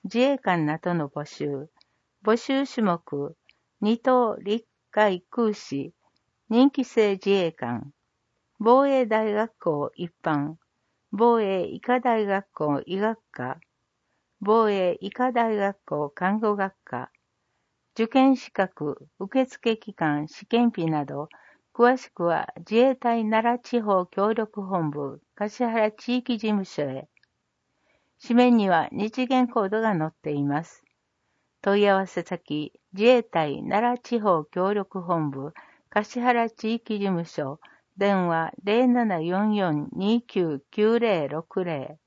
自衛官などの募集。募集種目、二等陸海空士、任期制自衛官、防衛大学校一般、防衛医科大学校医学科、防衛医科大学校看護学科、受験資格、受付期間、試験日など、詳しくは自衛隊奈良地方協力本部橿原地域事務所へ。紙面には日元コードが載っています。問い合わせ先、自衛隊奈良地方協力本部橿原地域事務所、電話 0744-299060